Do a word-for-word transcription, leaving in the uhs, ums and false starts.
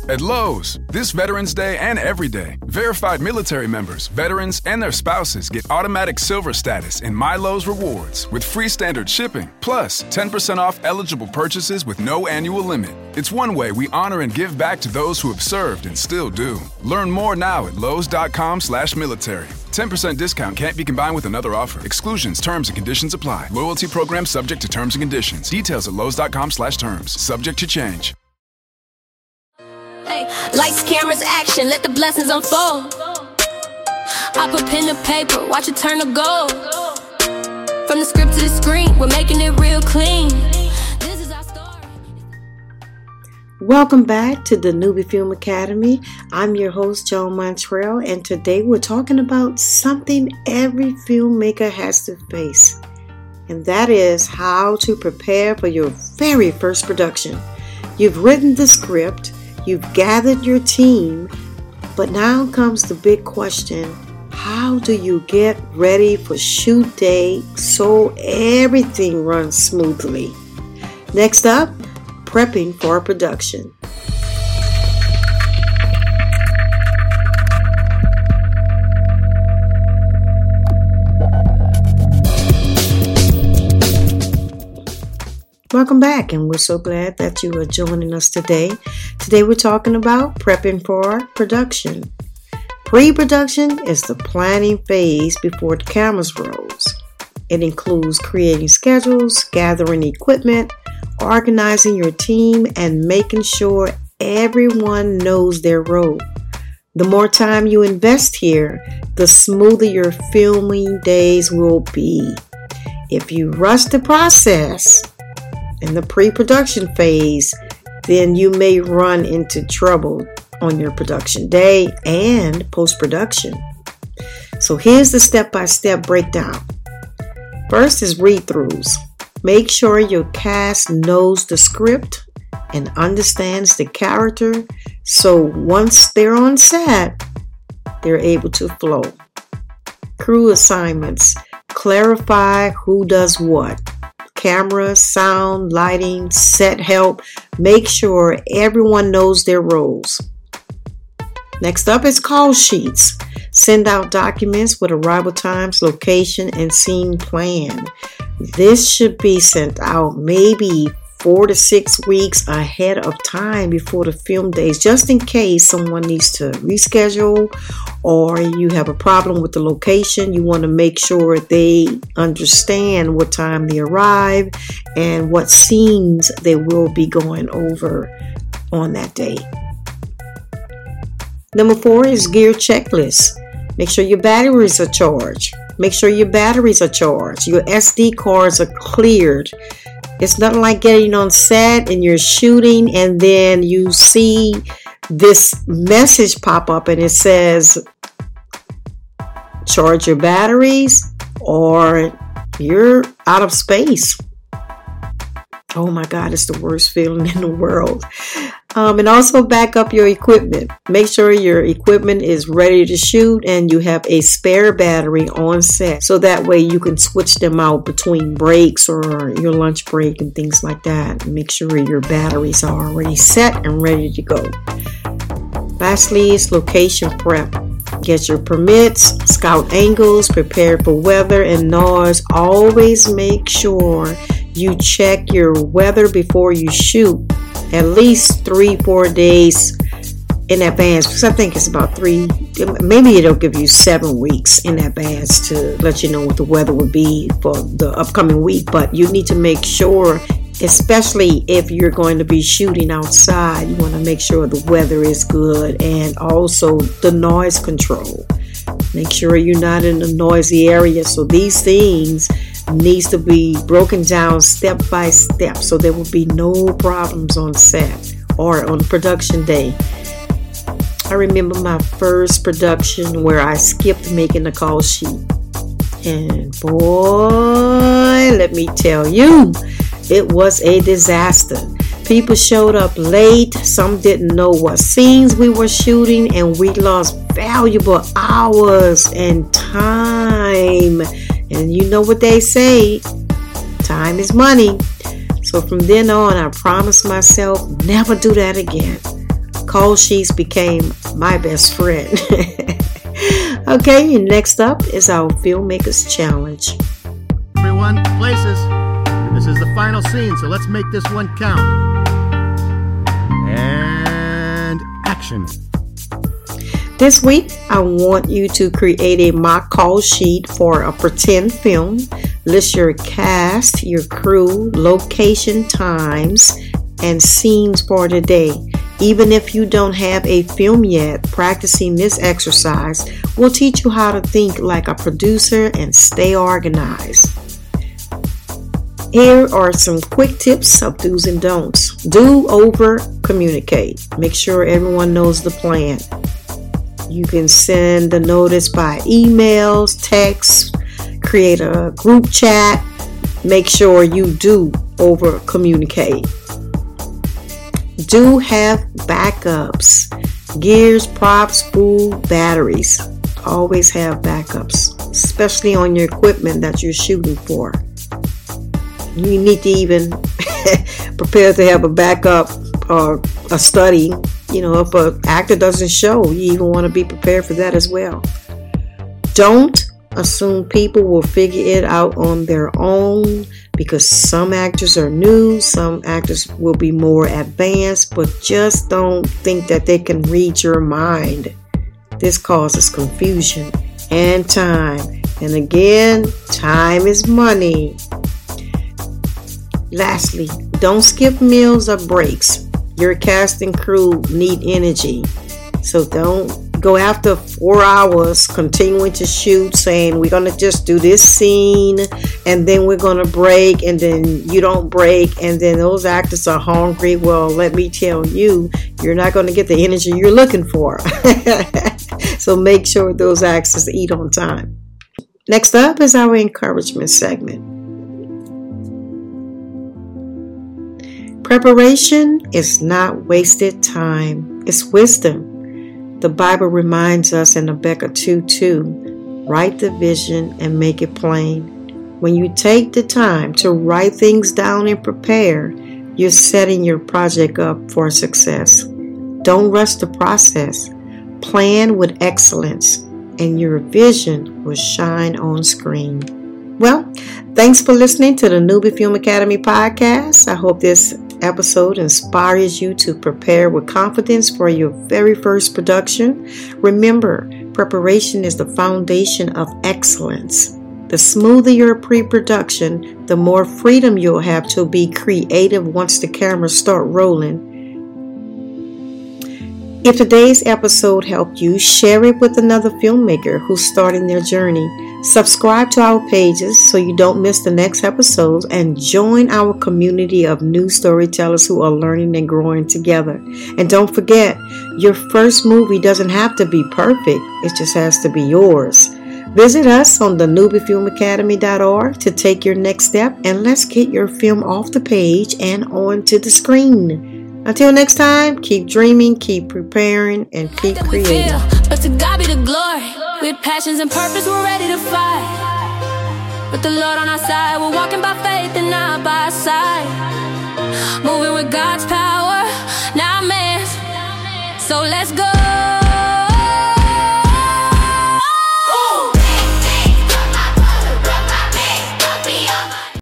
At Lowe's, this Veterans Day and every day, verified military members, veterans, and their spouses get automatic silver status in My Lowe's Rewards with free standard shipping, plus ten percent off eligible purchases with no annual limit. It's one way we honor and give back to those who have served and still do. Learn more now at lowes.com slash military. ten percent discount can't be combined with another offer. Exclusions, terms, and conditions apply. Loyalty program subject to terms and conditions. Details at lowes.com slash terms. Subject to change. Hey, lights, cameras, action, let the blessings unfold. I put pen to paper, watch it turn to gold. From the script to the screen, we're making it real clean. This is our story. Welcome back to the Newbie Film Academy. I'm your host, Joan Montrell, and today we're talking about something every filmmaker has to face, and that is how to prepare for your very first production. You've written the script, you've gathered your team, but now comes the big question: how do you get ready for shoot day so everything runs smoothly? Next up, prepping for production. Welcome back, and we're so glad that you are joining us today. Today we're talking about prepping for production. Pre-production is the planning phase before the cameras rolls. It includes creating schedules, gathering equipment, organizing your team, and making sure everyone knows their role. The more time you invest here, the smoother your filming days will be. If you rush the process in the pre-production phase, then you may run into trouble on your production day and post-production. So here's the step-by-step breakdown. First is read-throughs. Make sure your cast knows the script and understands the character, so once they're on set, they're able to flow. Crew assignments. Clarify who does what. Camera, sound, lighting, set help. Make sure everyone knows their roles. Next up is call sheets. Send out documents with arrival times, location, and scene plan. This should be sent out maybe four to six weeks ahead of time before the film days, just in case someone needs to reschedule or you have a problem with the location. You want to make sure they understand what time they arrive and what scenes they will be going over on that day. Number four is gear checklist. Make sure your batteries are charged. Make sure your batteries are charged. Your S D cards are cleared. It's not like getting on set and you're shooting and then you see this message pop up and it says, charge your batteries or you're out of space. Oh my God, it's the worst feeling in the world. Um, and also back up your equipment. Make sure your equipment is ready to shoot and you have a spare battery on set. So that way you can switch them out between breaks or your lunch break and things like that. Make sure your batteries are already set and ready to go. Lastly is location prep. Get your permits, scout angles, prepare for weather and noise. Always make sure you check your weather before you shoot. At least three, four days in advance, because I think it's about three, maybe it'll give you seven weeks in advance to let you know what the weather will be for the upcoming week. But you need to make sure, especially if you're going to be shooting outside, you want to make sure the weather is good and also the noise control. Make sure you're not in a noisy area. So these things needs to be broken down step by step so there will be no problems on set or on production day. I remember my first production where I skipped making the call sheet, and boy, let me tell you, it was a disaster. People showed up late, some didn't know what scenes we were shooting, and we lost valuable hours and time. And you know what they say, time is money. So from then on, I promised myself never do that again. Call sheets became my best friend. Okay, next up is our Filmmakers Challenge. Everyone, places. This is the final scene, so let's make this one count. And action. This week, I want you to create a mock call sheet for a pretend film. List your cast, your crew, location, times, and scenes for the day. Even if you don't have a film yet, practicing this exercise will teach you how to think like a producer and stay organized. Here are some quick tips of do's and don'ts. Do over communicate. Make sure everyone knows the plan. You can send the notice by emails, texts, create a group chat. Make sure you do over communicate. Do have backups. Gears, props, food, batteries. Always have backups, especially on your equipment that you're shooting for. You need to even prepare to have a backup or a study. You know, if an actor doesn't show, you even want to be prepared for that as well. Don't assume people will figure it out on their own, because some actors are new, some actors will be more advanced, but just don't think that they can read your mind. This causes confusion and time. And again, time is money. Lastly, don't skip meals or breaks. Your cast and crew need energy. So don't go after four hours continuing to shoot saying we're going to just do this scene and then we're going to break, and then you don't break, and then those actors are hungry. Well, let me tell you, you're not going to get the energy you're looking for. So make sure those actors eat on time. Next up is our encouragement segment. Preparation is not wasted time. It's wisdom. The Bible reminds us in Habakkuk two two, write the vision and make it plain. When you take the time to write things down and prepare, you're setting your project up for success. Don't rush the process. Plan with excellence, and your vision will shine on screen. Well, thanks for listening to the Newbie Film Academy podcast. I hope this episode inspires you to prepare with confidence for your very first production. Remember, preparation is the foundation of excellence. The smoother your pre-production, the more freedom you'll have to be creative once the cameras start rolling. If today's episode helped you, share it with another filmmaker who's starting their journey. Subscribe to our pages so you don't miss the next episodes, and join our community of new storytellers who are learning and growing together. And don't forget, your first movie doesn't have to be perfect. It just has to be yours. Visit us on the newbie film academy dot org to take your next step, and let's get your film off the page and onto the screen. Until next time, keep dreaming, keep preparing, and keep creating. But to God be the glory. With passions and purpose, we're ready to fight. With the Lord on our side, we're walking by faith and not by